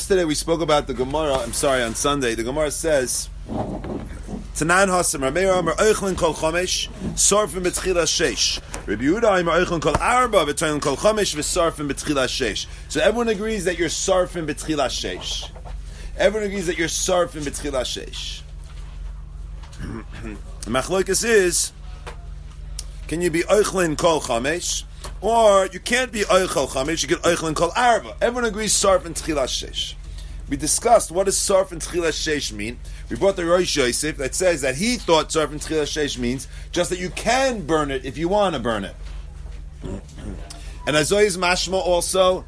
Yesterday we spoke about the Gemara. I'm sorry, on Sunday the Gemara says, "Tanan hasam Rameir Amar Eichlin Kol Chomesh Sarfim B'Tchila Sheish." Rabbi Yehuda Amar Eichlin Kol Arba V'Toyin Kol Chomesh V'Sarfim B'Tchila Sheish. So everyone agrees that you're Sarfim B'Tchila Sheish. Everyone agrees that you're Sarfim B'Tchila Sheish. The Machlokas is, can you be Eichlin Kol Chomesh? Or you can't be Eichel Chamesh, you get Eichlin Kol Arba. Everyone agrees Sarf and Tchila Sheish. We discussed what does Sarf and Tchila Sheish mean. We brought the Rosh Yosef that says that he thought Sarf and Tchila Sheish means just that you can burn it if you want to burn it. And Azoy's Mashma also,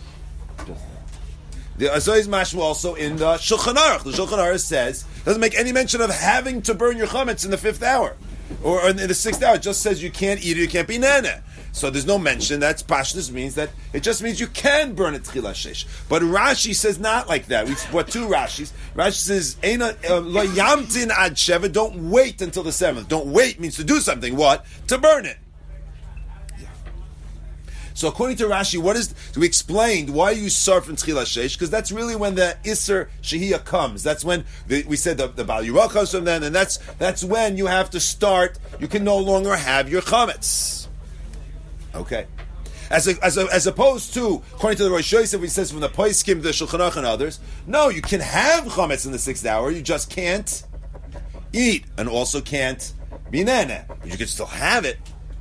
the Azoy's Mashma also in the Shulchan Aruch. The Shulchan Aruch says, doesn't make any mention of having to burn your chametz in the 5th hour. Or in the 6th hour. It just says you can't eat it, you can't be nana. So there's no mention. That's pashtus, means that it just means you can burn it tchila sheish. But Rashi says not like that. We brought 2 Rashis. Rashi says lo yamtin ad sheva. Don't wait until the 7th. Don't wait means to do something. What? To burn it. Yeah. So according to Rashi, we explained why you sarf in tchila sheish, because that's really when the iser shehiyah comes. That's when we said the Bal Yirah comes from then, and that's when you have to start. You can no longer have your chametz. Okay, as opposed to, according to the Rosh Yosef, he says from the Poskim, the Shulchan Aruch, and others, no, you can have chametz in the 6th hour, you just can't eat, and also can't be nana. You can still have it.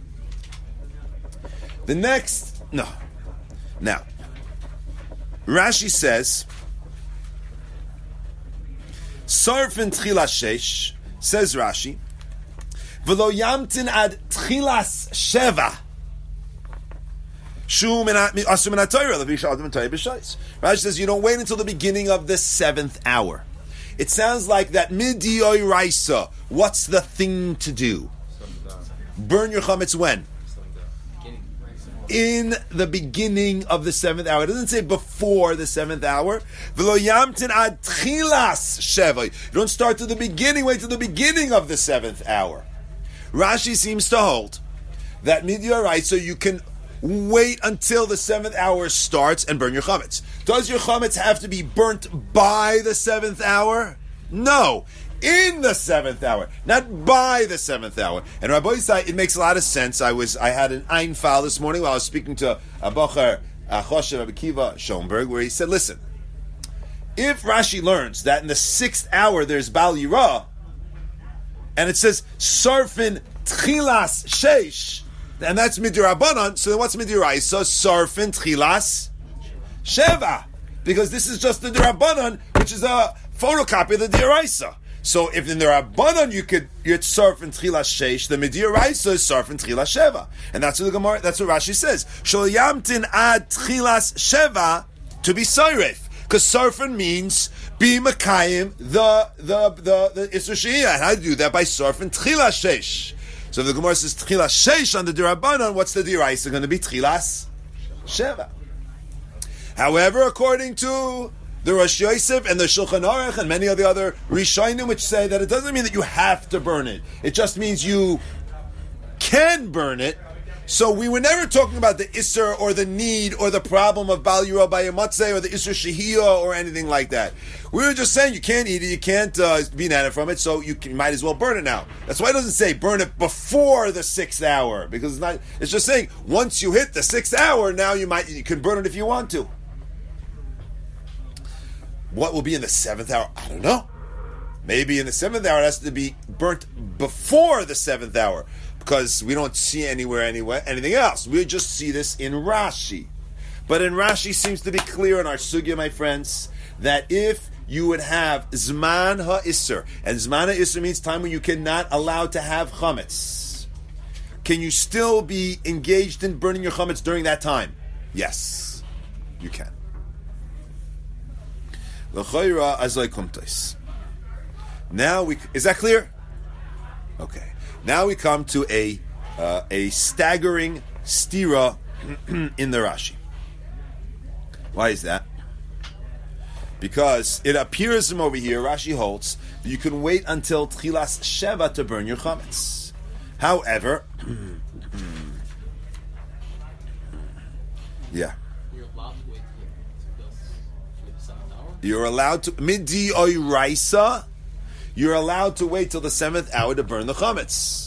The next, no. Now, Rashi says, Sarfin Tchila Sheish, says Rashi, V'lo yamtin ad Tchilas Sheva. Rashi says you don't wait until the beginning of the 7th hour. It sounds like that midiyoi raisa. What's the thing to do? Burn your chametz when? In the beginning of the 7th hour. It doesn't say before the 7th hour. You don't start to the beginning, wait to the beginning of the 7th hour. Rashi seems to hold that midiyoi raisa you can wait until the 7th hour starts and burn your chametz. Does your chametz have to be burnt by the 7th hour? No. In the 7th hour, not by the 7th hour. And Rabbi Yisai, it makes a lot of sense. I had an Ein file this morning while I was speaking to a Bocher, Choshev Rabbi Kiva Schoenberg, where he said, listen, if Rashi learns that in the 6th hour there's Bal Yirah, and it says, Sarfin Tchilas Sheish, and that's Midir so then what's Midir Raisa? Sarfin Tchilas Sheva. Because this is just the Dirabanan, which is a photocopy of the Diraisa. So if in the Rabbanan you're Sarfin Tchilas Sheish, the Midir Raisa is Sarfin Tchilas Sheva. And that's what the Gemara, that's what Rashi says. Shol Yamtin ad Tchilas Sheva to be Sarif. Because Sarfin means be Makayim, the Isur Shehiyah. And how do you do that? By Sarfin Tchilas Sheish. So if the Gemara says Tchilas Sheish on the Dirabanan, what's the Diraisa going to be? Tchilas Sheva. However, according to the Rosh Yosef and the Shulchan Aruch and many of the other Rishonim, which say that it doesn't mean that you have to burn it. It just means you can burn it. So we were never talking about the Isser or the need or the problem of Bal Yirah by Yamatzeh or the Isser Shehiyah or anything like that. We were just saying you can't eat it, you can't be nana from it, so you might as well burn it now. That's why it doesn't say burn it before the 6th hour, because it's not. It's just saying once you hit the 6th hour, now you can burn it if you want to. What will be in the 7th hour? I don't know. Maybe in the 7th hour it has to be burnt before the 7th hour, because we don't see anywhere anything else. We just see this in Rashi. But in Rashi seems to be clear in our sugya, my friends, that if you would have Zman HaIsser, and Zman HaIsser means time when you cannot allow to have chametz, can you still be engaged in burning your chametz during that time? Yes, you can. Now is that clear? Okay. Now we come to a staggering stira in the Rashi. Why is that? Because it appears from over here, Rashi holds that you can wait until Tchilas Sheva to burn your chametz. However, yeah. You're allowed to midi oiraisa. You're allowed to wait till the 7th hour to burn the chametz.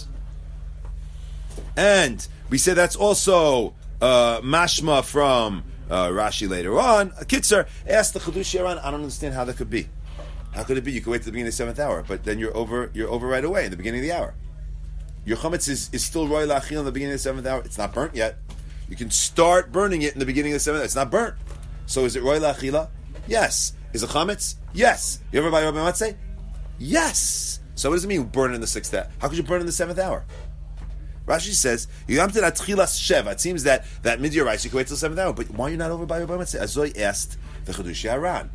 And we say that's also mashma from Rashi later on. A Kitzer asked the Chedush Yaran, I don't understand how that could be. How could it be? You could wait till the beginning of the 7th hour, but then you're over right away in the beginning of the hour. Your chametz is still roy lachil in the beginning of the 7th hour. It's not burnt yet. You can start burning it in the beginning of the 7th hour. It's not burnt. So is it roy lachila? Yes. Is it chametz? Yes. You ever buy Rabbi Matzeh? Yes. So what does it mean burn in the 6th hour? How could you burn in the 7th hour? Rashi says, it seems that midyarais you can wait till the 7th hour, but why are you not over by Rabbi Matzeh? Azoi asked the Chedush Yaran.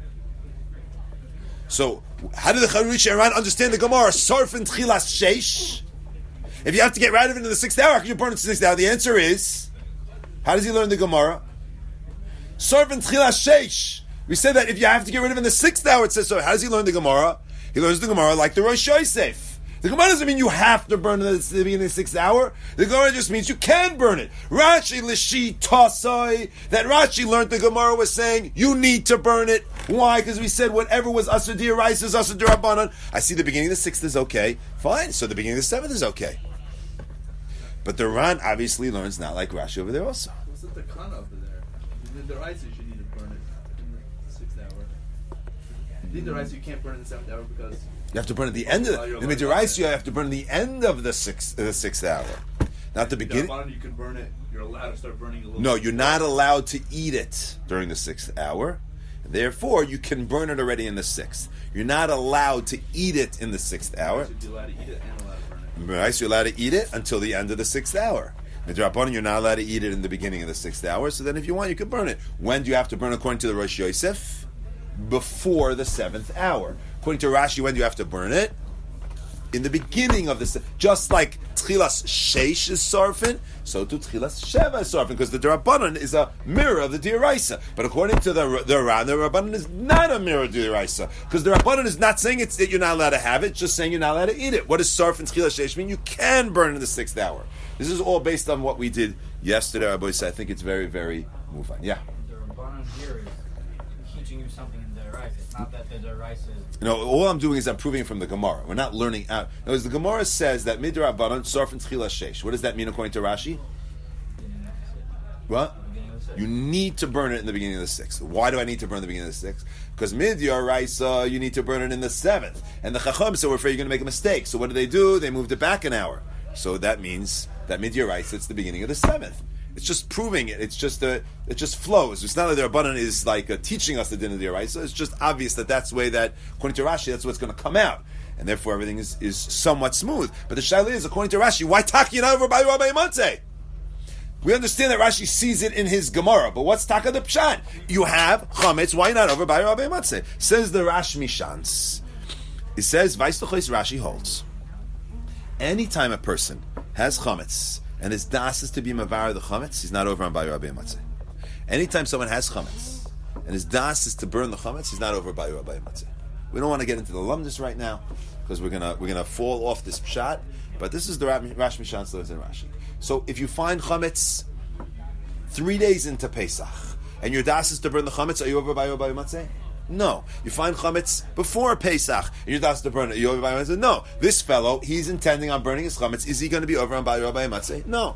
So, how did the Chedush Yaran understand the Gemara? Sarf and tchilas sheish. If you have to get rid of it in the 6th hour, how can you burn it in the 6th hour? The answer is, how does he learn the Gemara? Sarf and tchilas sheish. We said that if you have to get rid of it in the 6th hour, it says so. How does he learn the Gemara? He learns the Gemara like the Rosh Yosef. The Gemara doesn't mean you have to burn it at the beginning of the 6th hour. The Gemara just means you can burn it. Rashi Lishi Tasai, that Rashi learned the Gemara was saying you need to burn it. Why? Because we said whatever was Asur D'Oraisa is Asur D'Rabbanan. I see the beginning of the 6th is okay. Fine. So the beginning of the 7th is okay. But the Ran obviously learns not like Rashi over there also. What's the Takana over there? In the D'Oraisa you should need to burn it in the 6th hour. In the D'Oraisa you can't burn it in the 7th hour because you have to burn at the end of the midiraisa. You have to burn at the end of the 6th hour, not the beginning. You can burn it. You're allowed to start burning a little. No, you're not allowed to eat it during the 6th hour. Therefore, you can burn it already in the 6th. You're not allowed to eat it in the 6th hour. You're allowed to eat it and allowed to burn it. Right, so you're allowed to eat it until the end of the 6th hour. Midrabanan, you're not allowed to eat it in the beginning of the 6th hour. So then, if you want, you can burn it. When do you have to burn according to the Rosh Yosef? Before the 7th hour. According to Rashi, when do you have to burn it? In the beginning of the... Just like Tchilas Sheish is Sarfin, so too Tchilas Sheva is Sarfin, because the D'Rabbanan is a mirror of the D'Oraisa. But according to the Ran, the Rabbanan is not a mirror of the D'Oraisa, because the Rabbanan is not saying it's that you're not allowed to have it, it's just saying you're not allowed to eat it. What does Sarfin Tchilas Sheish mean? You can burn in the 6th hour. This is all based on what we did yesterday, Rabbi Yisrael. I think it's very, very move on. Yeah? The Rabbanan here is teaching you something in the D'Oraisa. It's not that the D'Oraisa is... All I'm doing is I'm proving from the Gemara. We're not learning out. The Gemara says that midrabanan sarf and tchilas sheish. What does that mean according to Rashi? What? You need to burn it in the beginning of the 6th. Why do I need to burn it in the beginning of the 6th? Because midyarais, you need to burn it in the 7th. And the Chacham said, we're afraid you're going to make a mistake. So what do? They moved it back an hour. So that means that midyarais, it's the beginning of the 7th. It's just proving it. It's just it just flows. It's not that the Rabbanan is like teaching us the din of the Oraisa. It's just obvious that that's the way that, according to Rashi, that's what's going to come out. And therefore everything is somewhat smooth. But the Shaila is, according to Rashi, why Taki not over by Rabbi Matzeh? We understand that Rashi sees it in his Gemara, but what's Taka the Pshat? You have Chametz, why not over by Rabbi Matzeh? Says the Rash Mishans. It says, Vaistochos Rashi holds. Anytime a person has Chametz, and his das is to be mavar the chametz, he's not over on Bayi Rabbi Matzeh. Anytime someone has chametz, and his das is to burn the chametz, he's not over Bayi Rabbi Matzeh. We don't want to get into the lumdus right now, because we're gonna fall off this pshat, but this is the Rash Mishan lives in Rashi. So if you find chametz 3 days into Pesach, and your das is to burn the chametz, are you over Bayi Rabbi Matzeh? No. You find chametz before Pesach, and you're that's to burn it. Are you over by Matzeh? No. This fellow, he's intending on burning his chametz. Is he going to be over on by Matzeh? No.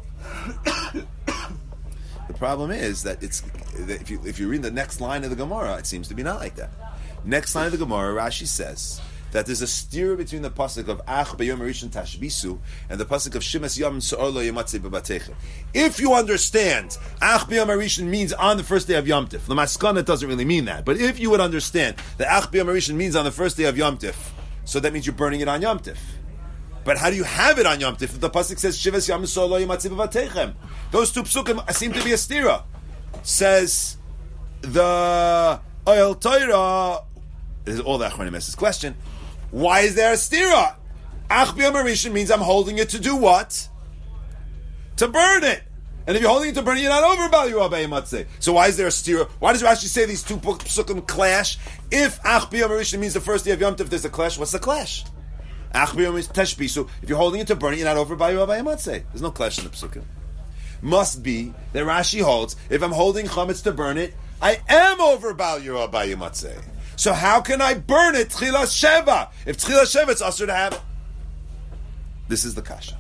The problem is that if you read the next line of the Gemara, it seems to be not like that. Next line of the Gemara, Rashi says that there's a steer between the pasuk of Ach b'yom rishon tashbisu and the pasuk of Shemes yom se'or lo yamatzeh b'batechem. If you understand, Ach b'yom rishon means on the first day of Yom Tif. L'maskana doesn't really mean that, but if you would understand that Ach b'yom rishon means on the first day of Yom Tif, so that means you're burning it on Yom Tif. But how do you have it on Yom Tif if the pasuk says Shemes yom se'or lo yamatzeh b'batechem? Those two psukim seem to be a stira. Says the Oil Torah. This is all the Achronim Es's question. Why is there a stira? Ach b'yom rishon means I'm holding it to do what? To burn it. And if you're holding it to burn it, you're not over Bali Rabbi Matzeh. So why is there a stira? Why does Rashi say these two psukim clash? If Ach b'yom rishon means the first day of Yom Tov, there's a clash. What's the clash? Ach b'yom is teshbi. So if you're holding it to burn it, you're not over Bali Rabbi Matzeh. There's no clash in the psukim. Must be that Rashi holds, if I'm holding chametz to burn it, I am over Bali Rabbi Matzeh. So how can I burn it Tchilas Sheva? If Tchilas Sheva, it's usher to have it. This is the kasha.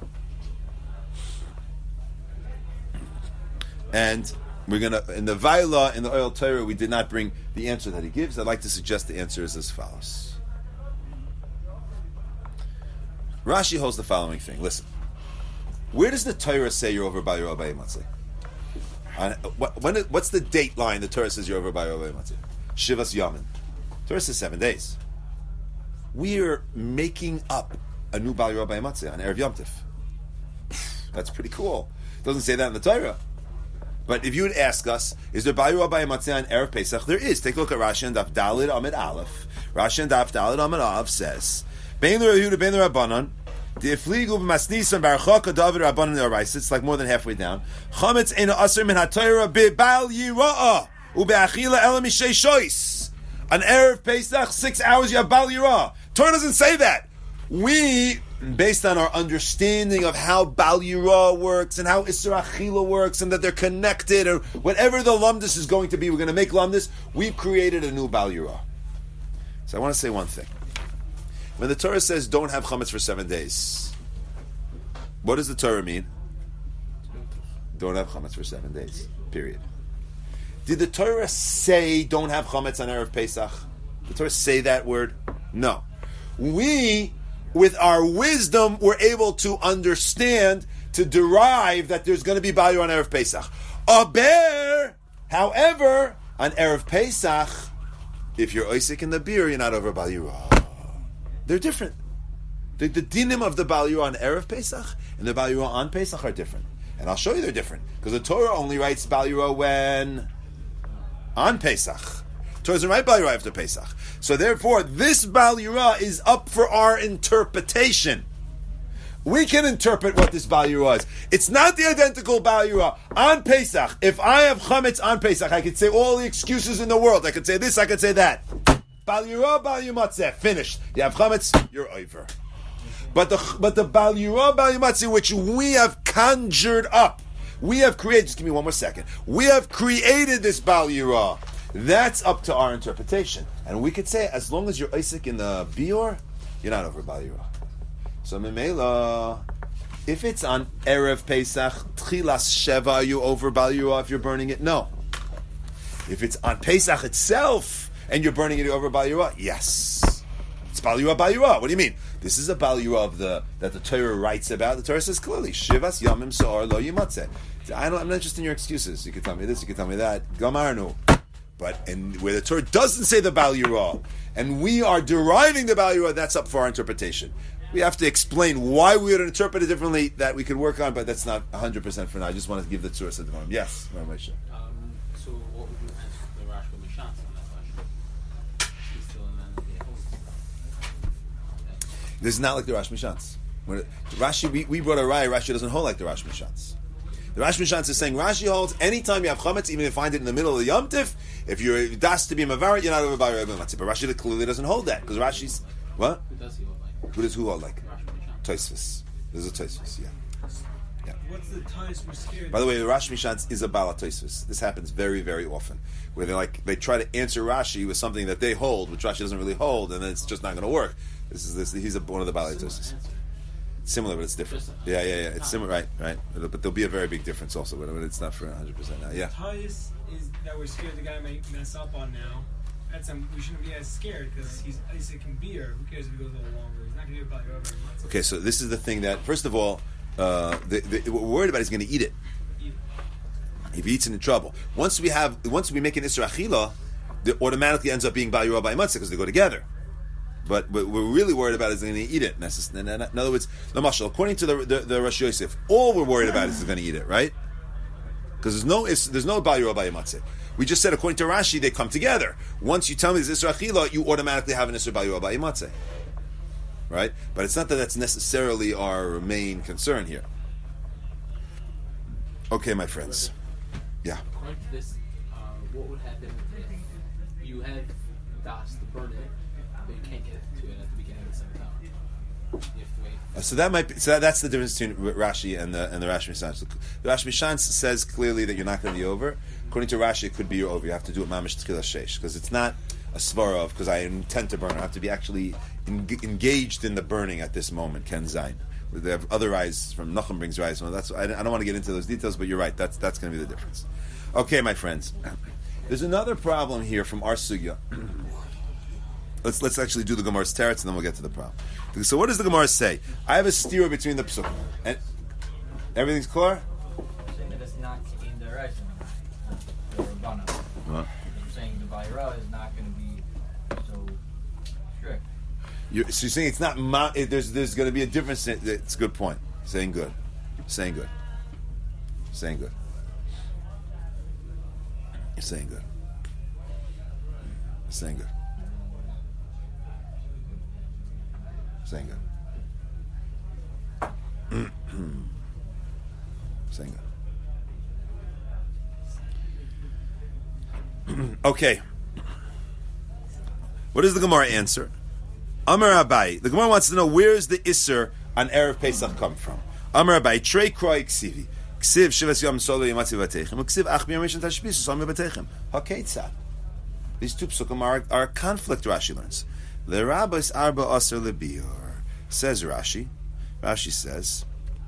And we're going to, in the Vaila, in the Oil Torah, we did not bring the answer that he gives. I'd like to suggest the answer is as follows. Rashi holds the following thing. Listen. Where does the Torah say you're over by your Abayei Matzeh? What's the date line the Torah says you're over by your Abayei Matzeh? Shivas Yamin. Torah says 7 days. We're making up a new Bal Yorah Abayei Matzeh on Erev Yom Tif. That's pretty cool. It doesn't say that in the Torah. But if you would ask us, is there Bal Yorah Abayei Matzeh on Erev Pesach? There is. Take a look at Rashi and Daf Dalid Amid Aleph. Rashi and Daf Dalid Amid Aleph says, Bein l'Rehuda, bein l'Rabbanan, it's like more than halfway down. Chametz ein aser min haTorah bebal yirah ubeachila ela mishay shois. An Erev Pesach, 6 hours you have bal yirah. Torah doesn't say that. We, based on our understanding of how bal yirah works and how Isra Achila works and that they're connected or whatever the lumdus is going to be, we're going to make lumdus. We've created a new bal yirah. So I want to say one thing. When the Torah says don't have chametz for 7 days, what does the Torah mean? Don't have chametz for 7 days. Period. Did the Torah say don't have chametz on Erev Pesach? Did the Torah say that word? No. We, with our wisdom, were able to understand, to derive that there's going to be Bal on Erev Pesach. However, on Erev Pesach, if you're Isaac in the beer, you're not over Bal Yirah. They're different. The dinim of the Bal Yirah on Erev Pesach and the Bal Yirah on Pesach are different. And I'll show you they're different. Because the Torah only writes Bal Yirah when? On Pesach. Torah doesn't write Bal Yirah after Pesach. So therefore, this Bal Yirah is up for our interpretation. We can interpret what this Bal Yirah is. It's not the identical Bal Yirah. On Pesach, if I have chametz on Pesach, I could say all the excuses in the world. I could say this, I could say that. Bal Yirah, Bal Yumatzeh, finished. You have chametz, you're over. But the Bal Yirah, Bal Yumatzeh, which we have conjured up, we have created. Just give me one more second. We have created this Bal Yirah. That's up to our interpretation, and we could say as long as you're Isaac in the Bior, you're not over Bal Yirah. So Memela, if it's on Erev Pesach, Tchilas Sheva, are you over Bal Yirah if you're burning it? No. If it's on Pesach itself, and you're burning it over Bal Yirah? Yes. It's Bal Yirah, Bal Yirah. What do you mean? This is a Bal Yirah that the Torah writes about. The Torah says clearly, Shivas Yamim So'ar Lo Yimatzeh. I'm not interested in your excuses. You can tell me this, you can tell me that. Gamarnu. But where the Torah doesn't say the Bal Yirah, and we are deriving the Bal Yirah, that's up for our interpretation. We have to explain why we would interpret it differently that we could work on, but that's not 100% for now. I just want to give the source at the moment. Yes, Moshe. So what would you answer the Rashi Mishans on that question? He's still in the This is not like the Rash Mishans. Rashi, we brought a raya. Rashi doesn't hold like the Rash Mishans. The Rash Mishans is saying Rashi holds anytime you have chametz, even if you find it in the middle of the Yom Tif, if you're das to be mavarit, you're not over by Rebbe Matzah. But Rashi clearly doesn't hold that because Rashi's what? Who does he hold like? Who hold like? Tosfos. There's a Tosfos. Yeah. What's the ties we're scared? By the way, the Rash Mishans is a Bala Tosfos. This happens very, very often, where they try to answer Rashi with something that they hold, which Rashi doesn't really hold, and then it's just not going to work. He's one of the Bala Tosfos. Similar, but it's different. Yeah. It's similar, right. But there'll be a very big difference also. But it's not for 100% now. Yeah. The ties is that we're scared the guy might mess up on now. We shouldn't be as scared because he's Isaac and beer. Who cares if he goes a little longer? He's not going to be about over. Okay, so this is the thing that first of all, what we're worried about is going to eat it. If he eats it in trouble. Once we make an Isra Achila, it automatically ends up being Bal Yirah Bal Matzah because they go together. But what we're really worried about is going to eat it. In other words, the mashal, according to the Rosh Yosef, all we're worried about is going to eat it, right? Because there's no Bal Yirah Bal Matzah. We just said according to Rashi they come together. Once you tell me this Isra Achila, you automatically have an Isra Bal Yirah Bal Matzah, right? But it's not that that's necessarily our main concern here. Okay, my friends. Yeah. According to this, what would happen if you have das to burn it, but you can't get to it at the beginning of the second hour? You have to wait. So that might be. So that's the difference between Rashi and the Rashi Mishans. The Rashi Mishans says clearly that you're not going to be over. According to Rashi, it could be you're over. You have to do it mamish tchilas sheish because it's not a svara of, because I intend to burn. I have to be actually engaged in the burning at this moment. Ken Zayin. They have other eyes from Nachum brings eyes. Well, that's I don't want to get into those details, but you're right. That's going to be the difference. Okay, my friends. There's another problem here from our sugya. Let's actually do the Gemara's teretz, and then we'll get to the problem. So, what does the Gemara say? I have a steer between the psukim, and everything's clear. Saying that it's not in the right, the Rabbana. What? I'm saying the Bayra is not going to be so strict. So you're saying it's not. There's going to be a difference. It's a good point. Saying good. You're saying good. You're saying good. You're saying good. You're saying good. Saying good. Saying good. Okay. What does the Gemara answer? Amar Abai. The Gemara wants to know, where's the Isser on Erev Pesach come from? Amar Abai. Trei kroi ksivi. Ksiv shivas yom solo yamatzi v'atechem. Ksiv ach b'yom rishon tashbisu sami v'atechem. Hakeitzad. These two psukim are a conflict, Rashi learns. The Rabbis arba aser lebior. Says Rashi. Rashi says,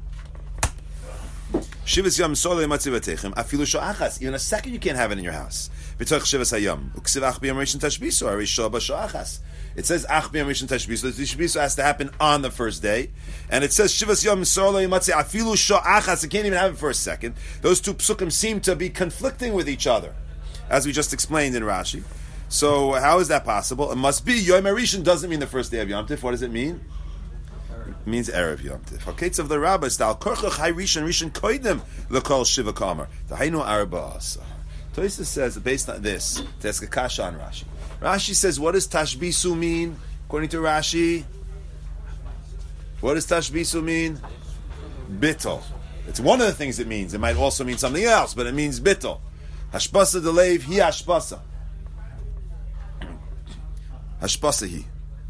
Shivas yom solo yamatzi v'atechem. Afilu sho'achas. Even a second you can't have it in your house. B'toch shivas hayom. Ksiv ach b'yom rishon tashbisu. Ari sho'ba sho'achas. It says ach b'yom rishon tashbisu. The tashbisu has to happen on the first day, and it says shivas yom solo yamatzi afilu sho'achas. It can't even have it for a second. Those two psukim seem to be conflicting with each other, as we just explained in Rashi. So how is that possible? It must be Yom HaRishon doesn't mean the first day of Yom Tif. What does it mean? It means Erev Yom Tif. Haketz of the rabbis, Dal Korchach Hai Rishon Rishon Koidem L'Kol Shiva Kamer. Dahainu Arba Asa. Tosfos says, based on this, to ask a kasha on Rashi. Rashi says, what does Tashbisu mean? According to Rashi, what does Tashbisu mean? Bittul. It's one of the things it means. It might also mean something else, but it means bittul. Hashpasa deleiv hi hashpasa. Hashpasa hi.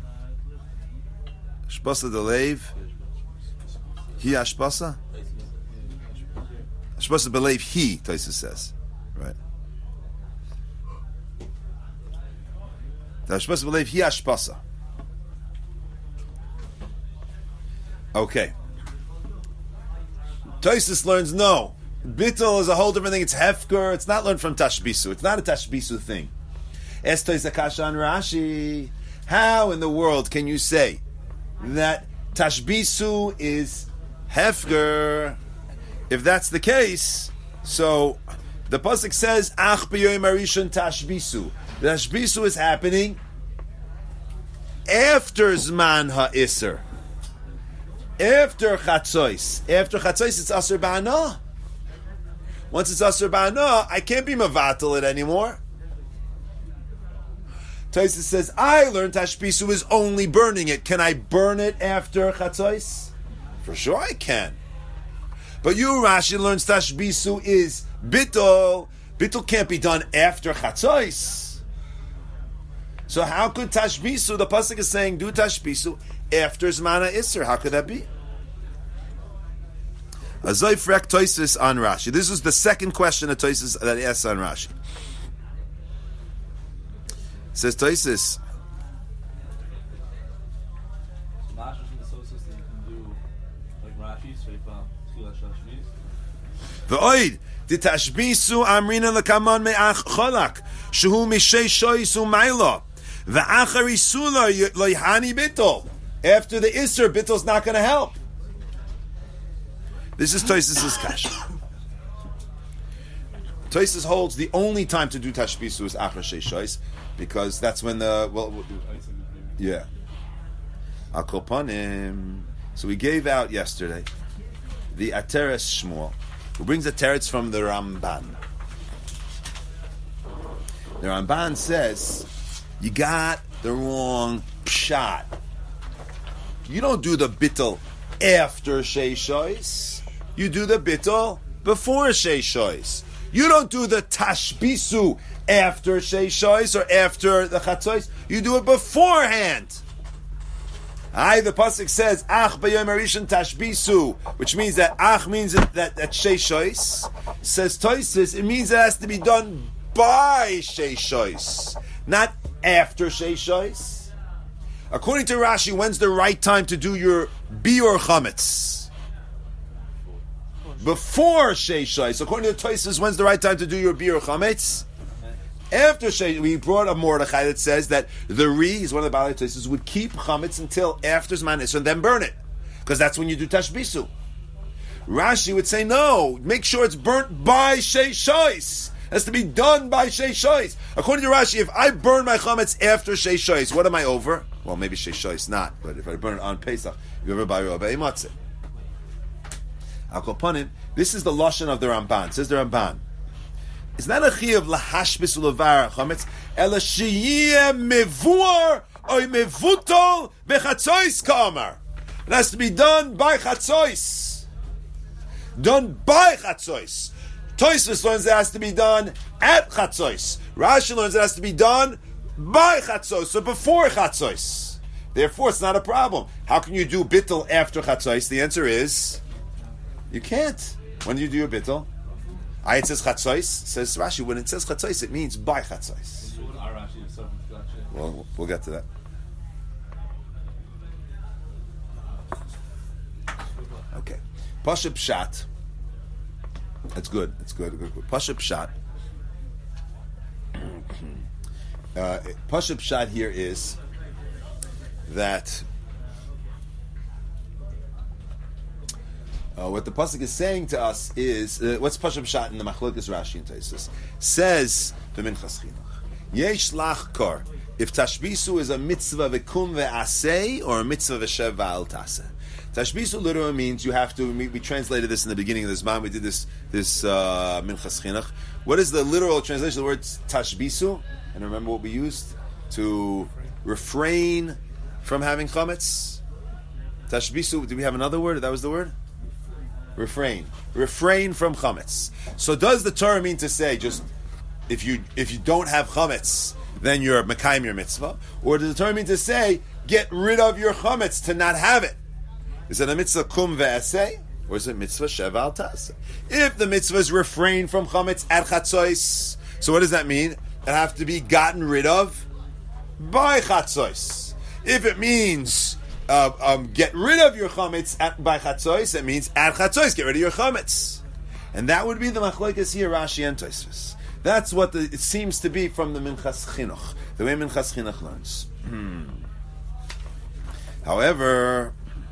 Hashpasa deleiv hi hashpasa. Hashpasa beleiv hi, Tosfos says. Right. Hashpasa beleiv hi hashpasa. Okay. Tosfos learns no. Bittul is a whole different thing. It's hefker. It's not learned from Tashbisu. It's not a Tashbisu thing. Estoy Zakasha on Rashi. How in the world can you say that Tashbisu is hefker? If that's the case, so the pasuk says Ach b'yom harishon Tashbisu. The Tashbisu is happening after Zman ha'Isser. After Chatzos. After Chatzos, it's Asur Ba'ana. Once it's Asur Ba'ana, I can't be Mavatal it anymore. Tosfos says, I learned Tashbisu is only burning it. Can I burn it after Chatzos? For sure I can. But you, Rashi, learns Tashbisu is Bittul. Bittul can't be done after Chatzos. So how could Tashbisu, the pasuk is saying, do Tashbisu after Zmana Isser? How could that be? Azayf Rek Tosfos on Rashi. This is the second question that Tosfos that he asks on Rashi. Says Tosfos. V'oid the Tashbisu Amrina lekaman me'ach cholak shehu mishei shoyis u'mayla v'achari sula loyhani bittul. After the Isser, Bittul's not going to help. This is Tosfos' kasha. Tosfos holds the only time to do Tashbisu is Achar Sheishois, because that's when yeah. Al Kol Panim. So we gave out yesterday the Ateres Shmuel, who brings a teretz from the Ramban. The Ramban says, you got the wrong pshat. You don't do the bittul after Sheishois. You do the bittul before Sheishois. You don't do the Tashbisu after Sheishois or after the Chatzos. You do it beforehand. The pasuk says Ach b'yom harishon Tashbisu, which means that Ach means that Sheishois. Says Tosfos, it means it has to be done by Sheishois, not after Sheishos? According to Rashi, when's the right time to do your biur chametz? Before Sheishos. According to Tosfos, when's the right time to do your biur chametz? After Sheishos. We brought a Mordechai that says that the he's one of the Balei Tosfos, would keep chametz until after Zman Isser and then burn it, because that's when you do tashbisu. Rashi would say no. Make sure it's burnt by Sheishos. It has to be done by Sheishos. According to Rashi, if I burn my chametz after Sheishos, what am I over? Well, maybe Sheishos not, but if I burn it on Pesach, you ever buy Rabbi Matzah. Al Kopanim, this is the lashon of the Ramban. It says the Ramban, it's not a chiyuv lahashbis ulevar chametz, ela sheyeh mevur or mevutol bechatzois ka'amar. It has to be done by chatzois. Done by chatzois. Tosfos learns it has to be done at Chatzos. Rashi learns it has to be done by Chatzos, so before Chatzos. Therefore, it's not a problem. How can you do bittul after Chatzos? The answer is, you can't. When do you do your bittul? It says Chatzos. Says Rashi, when it says Chatzos, it means by Chatzos. Well, we'll get to that. Okay. Pasha Pshat. That's good. That's good. Pasha Pshat. Pasha Pshat here is that what the pasuk is saying to us is what's Pasha Pshat in the Machlokes Rashi and Tosfos says the Minchas Chinuch. Yesh lach kor. If tashbisu is a mitzvah v'kum ve'aseh or a mitzvah v'shev v'al taseh. Tashbisu literally means you have to. We translated this in the beginning of this man. We did this Minchas Chinuch. What is the literal translation of the word tashbisu? And remember what we used to refrain from having chametz. Tashbisu. Did we have another word? That was the word. Refrain. Refrain from chametz. So does the Torah mean to say just if you don't have chametz, then you're mekayim your mitzvah, or does the Torah mean to say get rid of your chametz to not have it? Is it a mitzvah kum ve'aseh, or is it mitzvah shev al taseh? If the mitzvah is refrain from chametz at chatzos, so what does that mean? It have to be gotten rid of by chatzos. If it means get rid of your chametz by chatzos, it means at chatzos get rid of your chametz, and that would be the machlokes here, Rashi and Tosfos. That's what it seems to be from the Minchas Chinuch, the way Minchas Chinuch learns. However,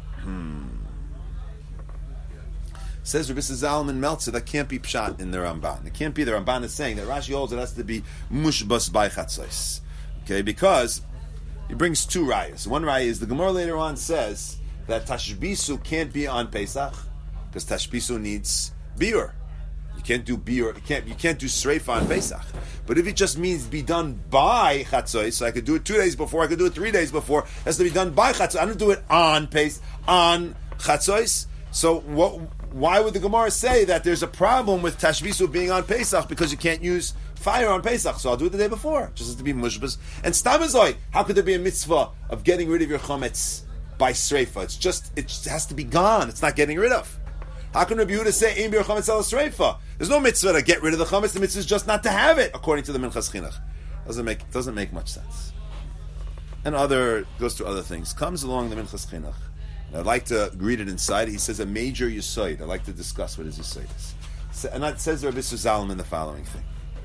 says Rabbi Zalman Meltzer, that can't be pshat in the Ramban. It can't be. The Ramban is saying that Rashi holds it has to be mushbas by chatzos. Okay, because he brings two rayas. One raya is the Gemara later on says that tashbisu can't be on Pesach because tashbisu needs biur. You can't do biur. You can't do sreifa on Pesach. But if it just means be done by chatzos, so I could do it 2 days before, I could do it 3 days before. It has to be done by chatzos. I don't do it on chatzos. So why would the Gemara say that there's a problem with tashbisu being on Pesach because you can't use fire on Pesach? So I'll do it the day before. Just has to be mushbas. And stamazoi, how could there be a mitzvah of getting rid of your chametz by sreifa? It just has to be gone. It's not getting rid of. How can Rabbi Yehuda say ein bir chametz al sreifa? There's no mitzvah to get rid of the chametz. The mitzvah is just not to have it, according to the Minchas Chinuch. Doesn't make much sense. And goes through other things. Comes along the Minchas Chinuch. I'd like to read it inside. He says a major yisoid. I'd like to discuss what his yisoid is. And that says Rabbi Zalman the following thing.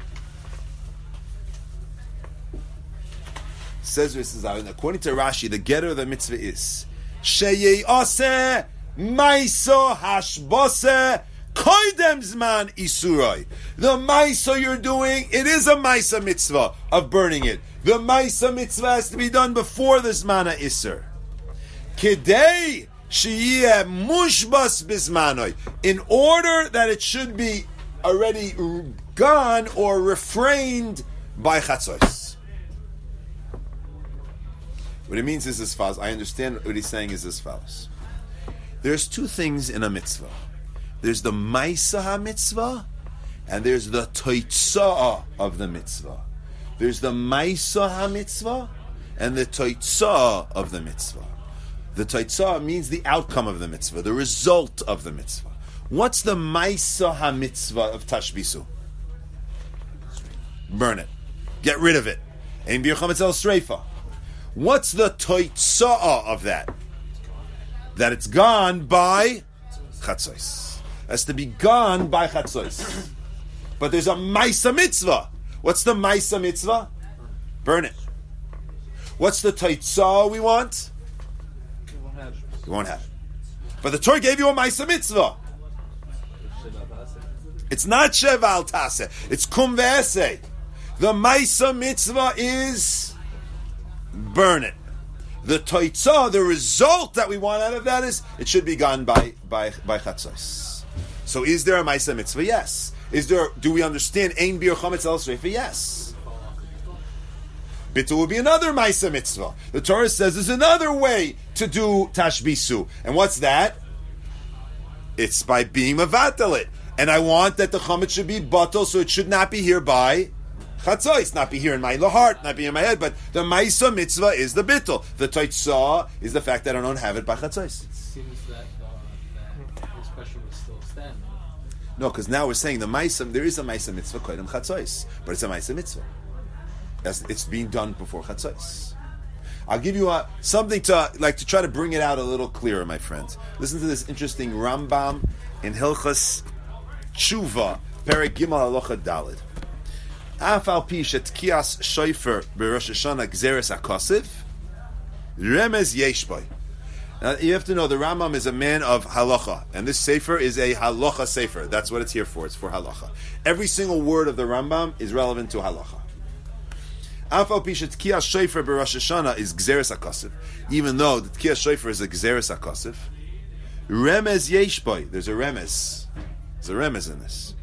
Says Rabbi Zalman, according to Rashi, the getter of the mitzvah is sheyaseh maiso hashbose koidem zman isuroi. The maiso you're doing, it is a maisa mitzvah of burning it. The maisa mitzvah has to be done before the zman isur. Kidei sheyeh mushbas bismanoi, in order that it should be already gone or refrained by chatzos. What it means is as follows. I understand what he's saying is as follows. There's two things in a mitzvah. There's the maisa ha-mitzvah, and there's the toitzah of the mitzvah. There's the maisa ha-mitzvah, and the toitzah of the mitzvah. The toitzah means the outcome of the mitzvah, the result of the mitzvah. What's the maisa ha-mitzvah of tashbisu? Burn it. Get rid of it. Ein bir chametz el streifa. What's the toitzah of that? That it's gone by chatzos. Has to be gone by chatzos. But there's a maisa mitzvah. What's the maisa mitzvah? Burn it. What's the toitzah we want? You won't have it. But the Torah gave you a maisa mitzvah. It's not sheval taseh. It's kum ve'eseh. The maisa mitzvah is burn it. The toitzah, the result that we want out of that is it should be gone by chatzos. So is there a maisa mitzvah? Yes. Do we understand ein bir chametz el sreifa? Yes. Bittul would be another maisa mitzvah. The Torah says there's another way to do tashbisu. And what's that? It's by being mavatal it. And I want that the chametz should be batal, so it should not be here by chatzos, not be here in my heart, not be in my head, but the maisa mitzvah is the bittul. The toitzah is the fact that I don't have it by chatzos. It seems that this question would still stand. No, because now we're saying there is a maisa mitzvah koydem chatzos, but it's a maisa mitzvah. It's being done before chatzos. I'll give you something to try to bring it out a little clearer, my friends. Listen to this interesting Rambam in Hilchos Tshuva, Perek Gimel Halacha Daled. Af al pi shetkiyas shoifer beRosh Hashanah gzeres hakosiv, remez yesh boy. Now you have to know the Rambam is a man of halacha, and this sefer is a halacha sefer. That's what it's here for. It's for halacha. Every single word of the Rambam is relevant to halacha. Af al pi shetkiyas shoifer beRosh Hashanah is gzeres hakosiv, even though the tkiyas shoifer is a gzeres hakosiv. Remez yesh boy. There's a remez. There's a remez in this.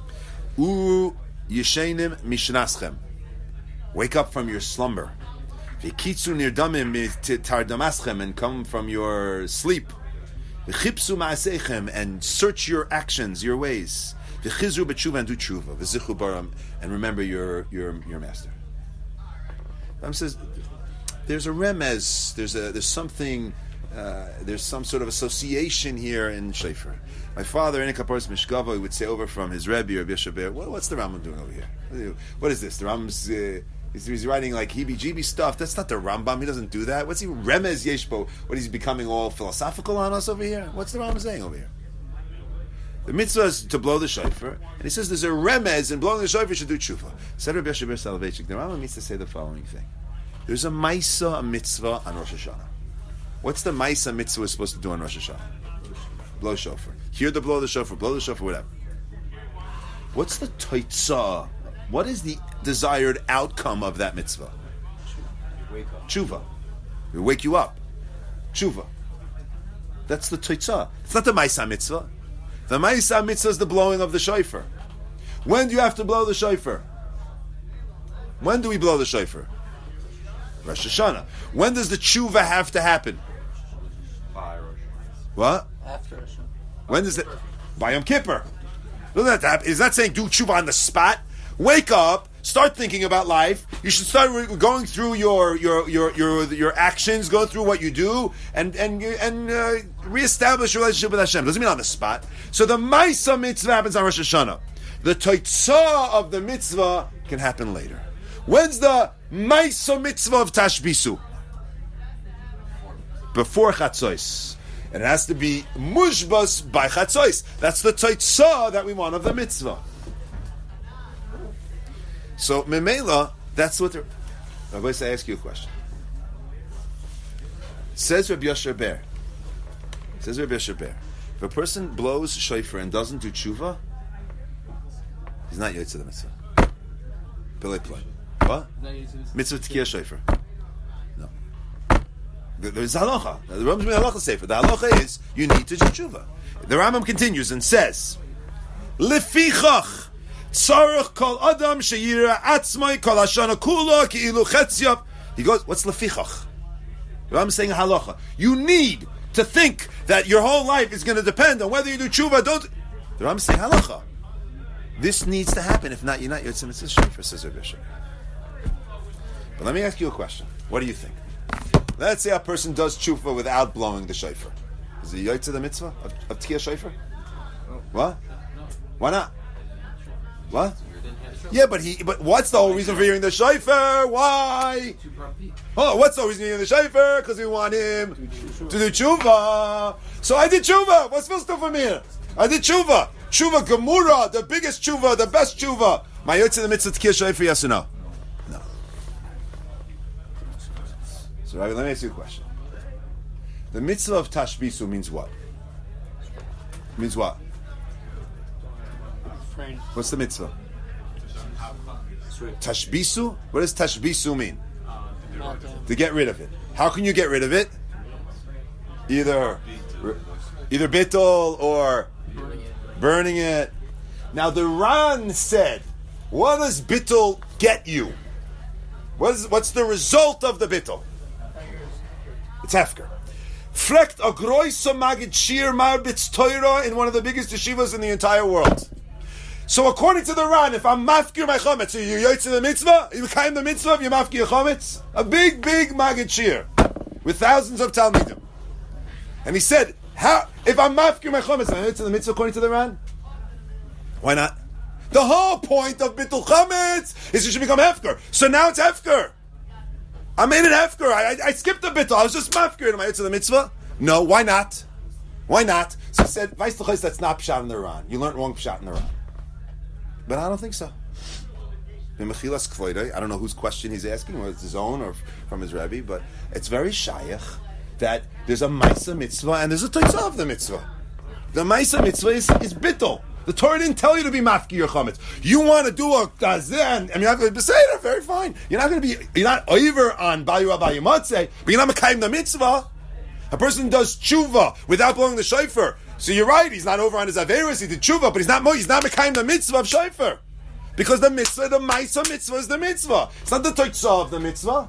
Yeshenim mishnaschem. Wake up from your slumber. V'kitzu nirdamim tardamaschem, and come from your sleep. V'chipsu ma'asechem, and search your actions, your ways. V'chizru b'tshuva, and do tshuva. V'zichu baram, and remember your master. Ram says there's a remez. There's something. There's some sort of association here in Shefer. My father, in a Kaparis Mishkava, would say over from his Rebbe or Bishop, what's the Rambam doing over here? What is this? The Rambam's he's writing like heebie-jeebie stuff. That's not the Rambam. He doesn't do that. What's he remez yeshbo? What, he's becoming all philosophical on us over here? What's the Rambam saying over here? The mitzvah is to blow the shofar, and he says there's a remez, and blowing the shofar you should do tshuva. Said Rabbi Yoshe ber Soloveitchik, the Rambam means to say the following thing. There's a maisa, a mitzvah on Rosh Hashanah. What's the maisa mitzvah we're supposed to do on Rosh Hashanah? Blow shofar. Hear the blow the shofar, whatever. What's the toitzah? What is the desired outcome of that mitzvah? Wake up. Tshuva. We wake you up. Tshuva. That's the toitzah. It's not the maisa mitzvah. The maisa mitzvah is the blowing of the shofar. When do you have to blow the shofar? When do we blow the shofar? Rosh Hashanah. When does the tshuva have to happen? By Rosh What? After Hashem. When does it? By Yom Kippur. Doesn't that happen? Is that saying do tshuva on the spot? Wake up, start thinking about life. You should start going through your actions, go through what you do, and reestablish your relationship with Hashem. Doesn't mean on the spot. So the Maisa mitzvah happens on Rosh Hashanah. The toitzah of the mitzvah can happen later. When's the Maisa mitzvah of Tashbisu? Before Chatzos. And it has to be mushbas by Chatzos. That's the toitzah that we want of the mitzvah. So, Memela, that's what they're... I'm going to ask you a question. Says Rabbi Yosher Ber. If a person blows shofar and doesn't do tshuva, he's not yotze the mitzvah. Pilei play. What? Mitzvah t'kiyah shofar. No. There's halacha. The Rambam's halacha sefer. The halacha is you need to do tshuva. The Rambam continues and says, Lefichach tzarich kol adam sheyira atzmai kol hashana kula ki'ilu chetziav. He goes, what's lefichach? The Rambam's saying halacha. You need to think that your whole life is going to depend on whether you do tshuva. Don't. The Rambam's saying halacha. This needs to happen. If not, you're not yotzei mitzvah shofar, says Rabbi Yosher. But let me ask you a question. What do you think? Let's say a person does tshuva without blowing the shofar. Is he yotzei the mitzvah of tkiyah shofar? What? No. Why not? What? Yeah, but what's the whole reason for hearing the shofar? Why? Oh, what's the whole reason for hearing the shofar? Because we want him to do tshuva. So I did tshuva. What's supposed to do from here? I did tshuva. Tshuva gemura, the biggest tshuva, the best tshuva. My yotze the mitzvah tkir shofar, yes or no? No. So Rabbi, let me ask you a question. The mitzvah of tashbisu means what? Means what? What's the mitzvah? Tashbisu? What does tashbisu mean? To get rid of it. How can you get rid of it? Either bittul or burning it. Now the Ran said, what does bittul get you? What's the result of the bittul? It's hefker. Frekt a groisa magid shir marbitz Torah in one of the biggest yeshivas in the entire world. So according to the Ran, if I'm mafkir my chometz, so you yotze the mitzvah, you become the mitzvah, you mafkir your chometz, a big magid shir with thousands of talmidim. And he said, how if I'm mafkir my chometz, am I yotze the mitzvah according to the Ran? Why not? The whole point of bittul chometz is you should become hefker. So now it's hefker. I made it hefker. I skipped the bittul. I was just mafkir. Am I yotze the mitzvah? No. Why not? Why not? So he said, Vayis that's not pshat in the Ran. You learned wrong pshat in the Ran. But I don't think so. I don't know whose question he's asking, whether it's his own or from his Rebbe, but it's very shayach that there's a Maisa mitzvah and there's a Toitzah of the mitzvah. The Maisa mitzvah is bittul. The Torah didn't tell you to be mafki your chametz. You want to do a gazan, and you're not going to say it, very fine. You're not over on Bayu Abayu Matzeh, but you're not Mekayim the mitzvah. A person does tshuva without blowing the shofar. So you're right, he's not over on his Averis, he did tshuva, but he's not Mekayim the mitzvah of shofar. Because the mitzvah, the Maisa mitzvah is the mitzvah. It's not the Toitzah of the mitzvah.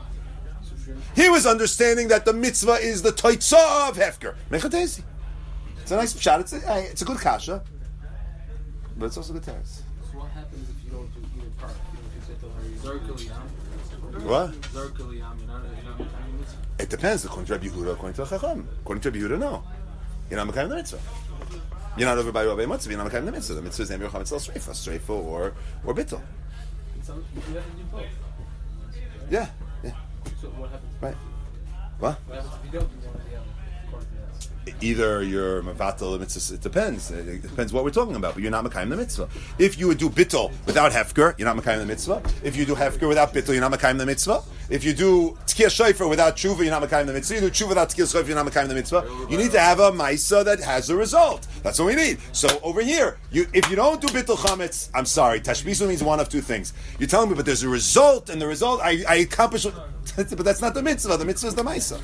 He was understanding that the mitzvah is the Toitzah of Hefker. Mechatezi. It's a nice pshat, it's a good kasha, but it's also good teretz. So what happens if you don't do either part? You don't do Zerkali, What? Zerkali, you're not Mekayim mitzvah? It depends. According to Rabbi Yehuda, according to Chacham. According to Rabbi Yehuda, no. You're not Mekayim the mitzvah. You're not over by Rabbi Matzah. You're not Mekayim the mitzvah. The mitzvah is Emir Chametz Streifa or bittul. So you have to do both. Yeah. So what happens? Right. What? What happens if you don't do one or the other? According to that. Either you're Mavatal the mitzvah. It depends. It depends what we're talking about. But you're not Mekayim the mitzvah. If you would do bittul without hefker, you're not Mekayim the mitzvah. If you do hefker without bittul, you're not Mekayim the mitzvah. If you do tkir shofar without tshuva, you're not Mekayim the mitzvah. You do tshuva without tkir shofar, you're not Mekayim the mitzvah. You need to have a ma'isa that has a result. That's what we need. So over here, if you don't do bittul chametz, I'm sorry, tashbisu means one of two things. You're telling me, but there's a result, and the result I accomplish. But that's not the mitzvah. The mitzvah is the ma'isa.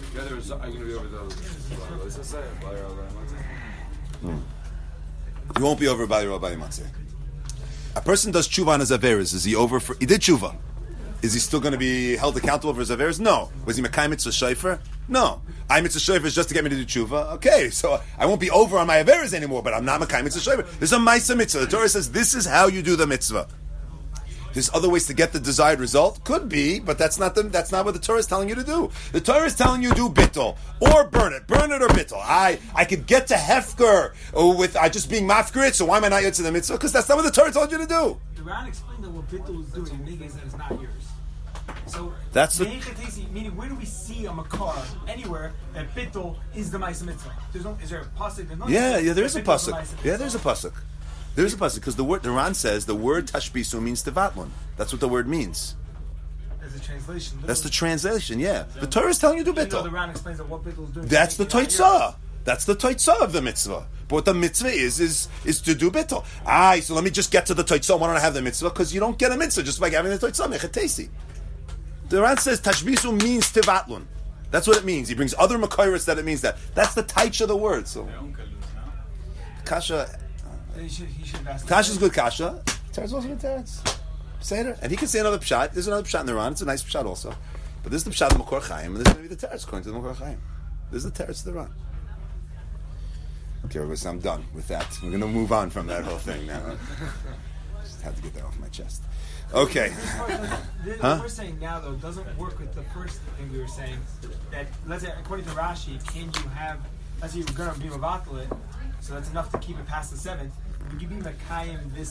You won't be over by Rabbi Matzeh. A person does tshuva on his averis. Is he over for? He did tshuva. Is he still going to be held accountable for his averis? No. Was he mekayim mitzvah shofar? No. I mitzvah shofar is just to get me to do tshuva. Okay, so I won't be over on my averis anymore. But I'm not mekayim mitzvah shofar. There's a ma'isa mitzvah. The Torah says this is how you do the mitzvah. There's other ways to get the desired result. Could be, but that's not what the Torah is telling you to do. The Torah is telling you to do bittul or burn it or bittul. I could get to hefker with just being mafkir. So why am I not yet to the mitzvah? Because that's not what the Torah told you to do. The Ran explained that what bittul is doing, meaning that it's not yours. So that's the meaning. Where do we see a makar anywhere that bittul is the ma'isa mitzvah? Is there a pasuk? Yeah, there is a pasuk. Yeah, there's a pasuk. There's a pasuk because the Ran says the word tashbisu means tevatlon. That's what the word means. That's the translation. That's the translation. Yeah, the Torah is telling you to do bittul. The Ran explains that what bittul is doing. That's the toitzah. That's the toitzah of the mitzvah. But what the mitzvah is to do bittul. So let me just get to the toitzah. Why don't I have the mitzvah? Because you don't get a mitzvah just by having the toitzah. Mechatesi. The Ran says tashbisu means tevatlon. That's what it means. He brings other makairos that it means that. That's the taich of the word. So kasha. Kasha is good kasha. Teretz also good teretz. Seder. And he can say another pshat. There's another pshat in the Ran. It's a nice pshat also. But this is the pshat of Makor Chaim, and this is going to be the teretz according to the Makor Chaim. This is the teretz of the Ran. Okay, I'm done with that. We're going to move on from that whole thing now. Just had to get that off my chest. Okay. What we're saying now, though, doesn't work with the first thing we were saying. That, let's say, according to Rashi, can you have, let's say you're going to be Mavatal it, so that's enough to keep it past the 7th. Would you be Mekayim this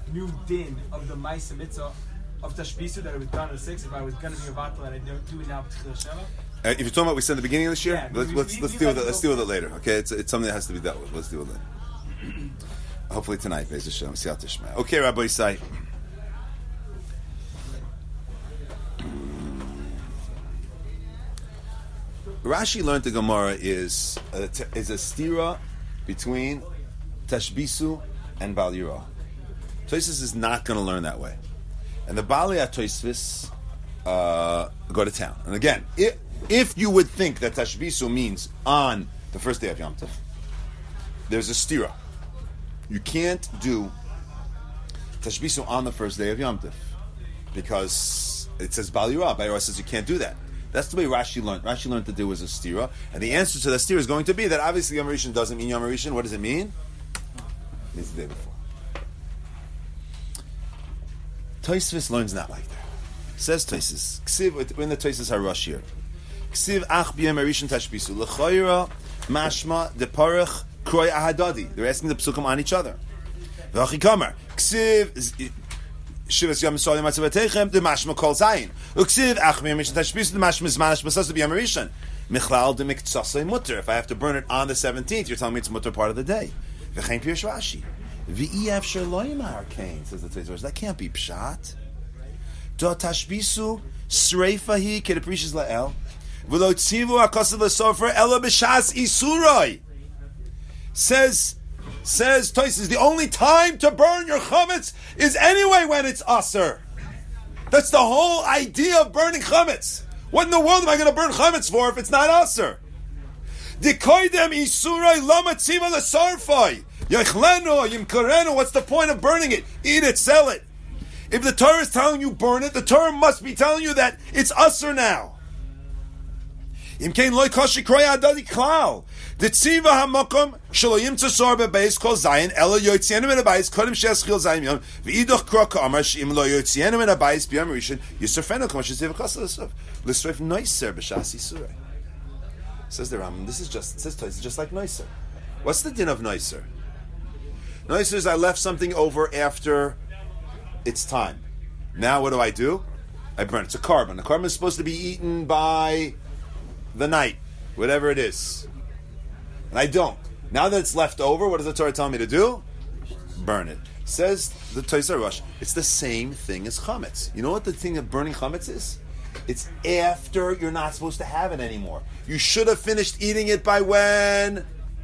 new din of the Maisa Mitzvah of Tashbisu that it was done on the 6th. If I was going to be a vatal and I don't do it now, Sheva. If you're talking about what we said at the beginning of this year, Yeah, let's deal with it. Let's deal with it later. Okay, it's something that has to be dealt with. Let's deal with it. Hopefully tonight, Be'ez Hashem. See how Tishma. Okay, Rabbi Yisai. Rashi learned the Gemara is a stira between Tashbisu and Bal Yirah. Tosfos is not going to learn that way, and the Balei Tosfos go to town. And again, if you would think that Tashbisu means on the first day of Yom Tov, there's a stira. You can't do Tashbisu on the first day of Yom Tov because it says Bal Yirah. Bal Yirah says you can't do that. That's the way Rashi learned. Rashi learned that there was a stira, and the answer to that stira is going to be that obviously Yom Rishon doesn't mean Yom Rishon. What does it mean? It means the day before. Tosfos learns not like that. Says Tosfos, Ksiv, when the Tosfos are Rosh here, Ksiv ach b'yom Rishon tashbisu l'choyra mashma deparach kroy ahadadi. They're asking the psukim on each other. V'achikamer Ksiv. Shivas Yom Yisrael Matzavatechem, the Mashma Kol Zayin. Uksiv Achmir Mishnah Tashbis, the Mashma Zmanash Basas B'Yom Rishon. Michlal de Miktsasei Mutter. If I have to burn it on the 17th, you're telling me it's Mutter part of the day. V'chein Pirush Rashi. V'ef Sherloim Arkain, says the Tzeitzor. That can't be Pshat. Do Tashbisu Sreifahi Kedeprishis La'el. V'lo Tzivu HaKosav L'Sofer Ela B'Shas Isuroi. Says Tosfos, the only time to burn your chametz is anyway when it's aser. That's the whole idea of burning chametz. What in the world am I going to burn chametz for if it's not aser? Dikoidem isurai lama tziva l'sarfai yechlenu yimkarenu. What's the point of burning it? Eat it, sell it. If the Torah is telling you burn it, the Torah must be telling you that it's aser now. Imkein loy kashi kroya adadi klal. The tziva hamakom shaloyim tzasor bebeis kol zayin ela yotzienim in abayis kodem sheschil zayin yom v'idoch krok amar sheim lo yotzienim in abayis b'yom rishon yisrofenu kol shesiv chasal l'sof l'srof noiser b'shas yisurei. Says the Rambam. This is just says Tosfos just like noiser. What's the din of noiser? Noiser is I left something over after its time. Now what do? I burn it. It's a carbon. A carbon is supposed to be eaten by the night, whatever it is. And I don't. Now that it's left over, what does the Torah tell me to do? Burn it. Says the Tosfos Rosh, it's the same thing as chametz. You know what the thing of burning chametz is? It's after you're not supposed to have it anymore. You should have finished eating it by when?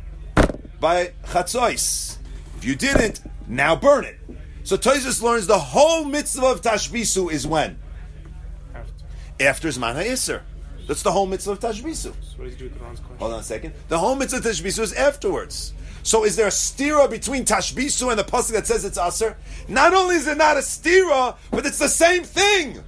By chatzos. If you didn't, now burn it. So Tosfos learns the whole mitzvah of tashbisu is when? After Zman HaIsser. That's the whole mitzvah of Tashbisu. So what does he do with the Ron's question? Hold on a second. The whole mitzvah of Tashbisu is afterwards. So is there a stira between Tashbisu and the pasuk that says it's aser? Not only is it not a stira, but it's the same thing.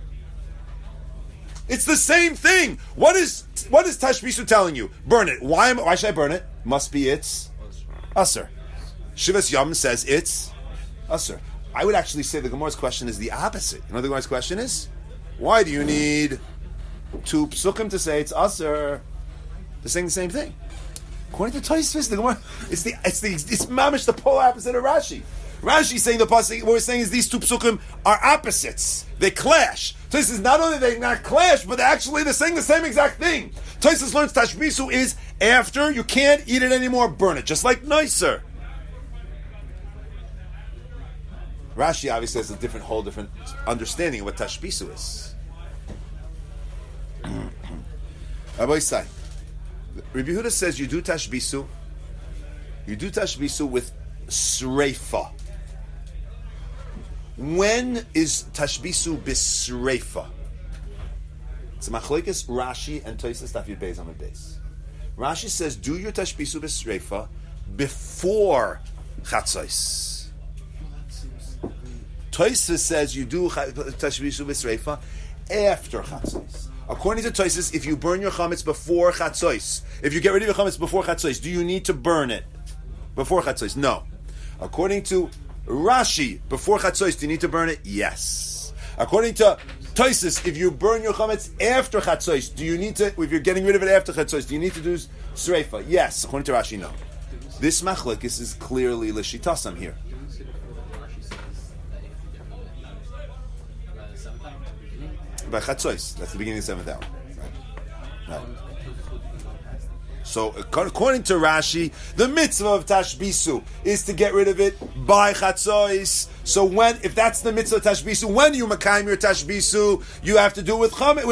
It's the same thing. What is Tashbisu telling you? Burn it. Why should I burn it? Must be it's aser. Shivas Yom says it's aser. I would actually say the Gemara's question is the opposite. You know what the Gemara's question is? Why do you need two psukim to say it's aser? They're saying the same thing. According to Tosfos, the Gemara, it's mamish the polar opposite of Rashi. Rashi saying the pasuk, what we're saying is these two psukim are opposites. They clash. Tosfos is not only they not clash, but actually they're saying the same exact thing. Tosfos learns Tashbisu is after you can't eat it anymore, burn it, just like Noiser. Rashi obviously has a whole different understanding of what Tashbisu is. Rabbi Yisai, Rabbi Yehuda says you do Tashbisu with Sreifa. When is Tashbisu bisreifa? It's a machlokes Rashi and Tosfos Daf Yud Beis Amud Beis. Rashi says do your Tashbisu bisreifa before Chatzos. Tosfos says you do Tashbisu bisreifa after Chatzos. According to Tosfos, if you burn your chametz before chatzos, if you get rid of your chametz before chatzos, do you need to burn it before chatzos? No. According to Rashi, before chatzos, do you need to burn it? Yes. According to Tosfos, if you burn your chametz after chatzos, do you need to? If you're getting rid of it after chatzos, do you need to do sreifa? Yes. According to Rashi, no. This machlokes is clearly l'shitasam here. Rashi says that if by Chatzos. That's the beginning of the 7th hour. Right. So according to Rashi, the mitzvah of Tashbisu is to get rid of it by Chatzos. So if that's the mitzvah of Tashbisu, when you makayim your Tashbisu, you have to do it with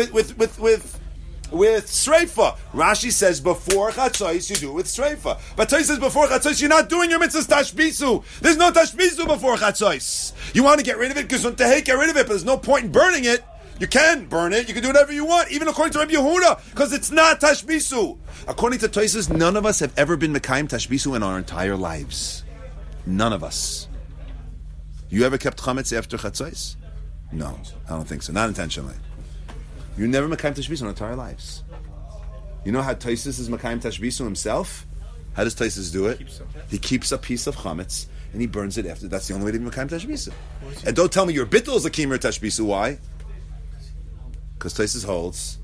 Sreifa. Rashi says before Chatzos, you do it with Sreifa. But Tosfos says before Chatzos, you're not doing your mitzvah Tashbisu. There's no Tashbisu before Chatzos. You want to get rid of it, because get rid of it, but there's no point in burning it. You can burn it. You can do whatever you want, even according to Rabbi Yehuda, because it's not Tashbisu. According to Tosfos, none of us have ever been Mekayim Tashbisu in our entire lives. None of us. You ever kept Chametz after Chatzos? No, I don't think so. Not intentionally. You never Mekayim Tashbisu in our entire lives. You know how Tosfos is Mekayim Tashbisu himself? How does Tosfos do it? He keeps a piece of Chametz and he burns it after. That's the only way to be Mekayim Tashbisu. And don't tell me your bittul is a Kimer Tashbisu. Why? Because Tosfos holds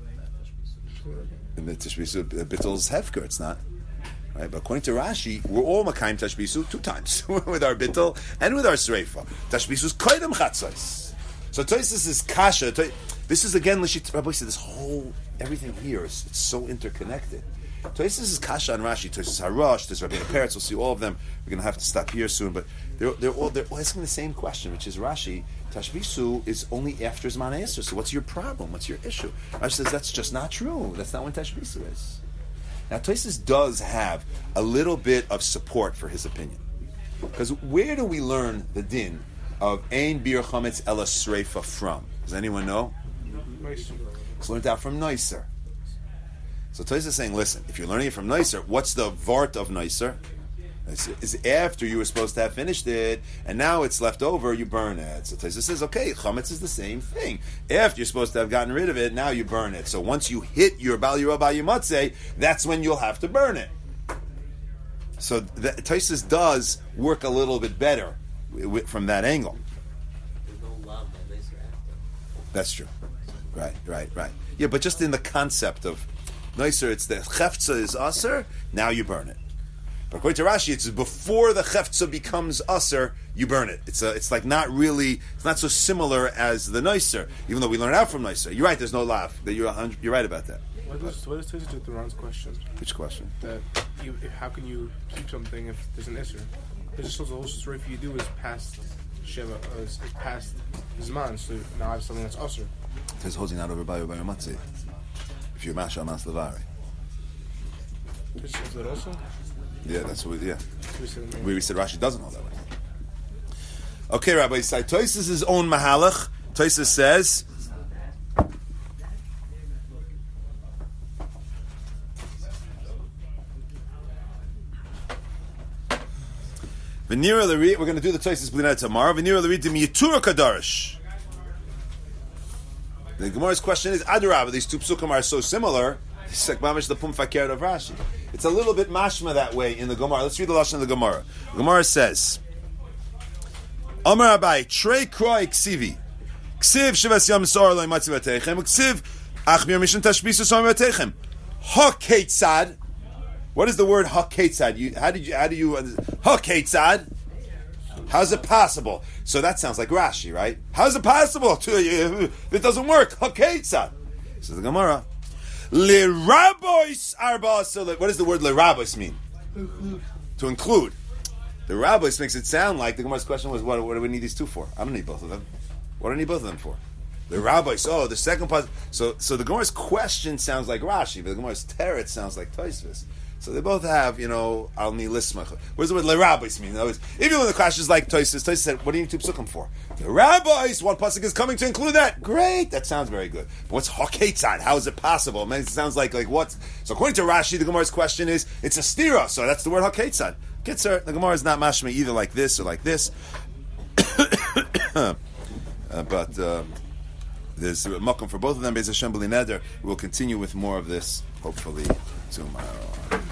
in the Tashbisu, bittul is hefker. It's not. Right? But according to Rashi, we're all Makayim Tashbisu 2 times. With our bittul and with our Sreifa. Tashbisu is koydem Chatzos. So Tosfos is kasha. This is again, Rabbi said, this whole, everything here is it's so interconnected. Tosfos is kasha on Rashi. Tosfos Harosh, there's Rabbi Peretz, we'll see all of them. We're going to have to stop here soon, but they're all asking the same question, which is Rashi, Tashbisu is only after Zman Esher, so what's your problem? What's your issue? Rashi says that's just not true. That's not when Tashbisu is. Now Tosfos does have a little bit of support for his opinion. Because where do we learn the din of Ein Bir Chametz Ela Sreifa from? Does anyone know? It's learned out from Neusser. So Tosfos is saying, listen, if you're learning it from Neusser, what's the vart of Neusser? It's after you were supposed to have finished it, and now it's left over, you burn it. So Tosfos says, okay, Chametz is the same thing. After you're supposed to have gotten rid of it, now you burn it. So once you hit your Bal Yirah Bal Yimatzeh, that's when you'll have to burn it. So Tosfos does work a little bit better from that angle. There's no love that later after. That's true. Right. Yeah, but just in the concept of Neusser, it's the Cheftza is Aser, now you burn it. But according to Rashi, it's before the Cheftza becomes Aser, you burn it. It's like not really, it's not so similar as the Neusser, even though we learn out from Neusser. You're right, there's no lav. You're right about that. What does Tosfos do with Ron's question? Which question? That how can you keep something if there's an Isser? Because the whole story for you do is past Sheva, is past Zman, so now I have something that's Aser. It's holding out over Bayo Matzi. If you're Masha Mas Levari. Tosfos says that also? Yeah, that's what yeah. So We said Rashi doesn't hold that way. Okay, Rabbi Yisai, Tosfos' his own mahalach. Tosfos says, V'nira l'ri, we're going to do the Tosfos B'linah tomorrow. V'nira l'ri dim yitura kadarish. The Gemara's question is, Adarabah, these two psukim are so similar. It's like mamish the pum fakir of Rashi. It's a little bit mashma that way in the Gemara. Let's read the lashon of the Gemara. The Gemara says, Amar Abai, Trei kroi ksivi, ksiv shivas yam sor loy matzi vatechem, ksiv achmir mishin tashbisu sor vatechem. Ha ketzad. What is the word ha ketzad? How do you ha ketzad? How's it possible? So that sounds like Rashi, right? How's it possible? It doesn't work. Ha ketzad. So the Gemara, L'rabois arba. What does the word l'rabois mean? To include. The rabbis makes it sound like the Gemara's question was, what do we need these two for? I don't need both of them. What do I need both of them for? The rabbis. Oh, the second part. So the Gemara's question sounds like Rashi, but the Gemara's teretz sounds like Tosfos. So they both have, al mi lismach. What does the word l'rabbis mean? In other words, if you want the question is like Tosfos, Tosfos said, what do you need two psukim for? The rabbis, one pasuk is coming to include that. Great, that sounds very good. But what's haketzad? How is it possible? It sounds like what? So according to Rashi, the Gemara's question is, it's a stira, so that's the word haketzad. Kitzer, the Gemara is not mashma either like this or like this. But there's makom for both of them. Be'ez Hashem b'li neder. We'll continue with more of this, hopefully, tomorrow.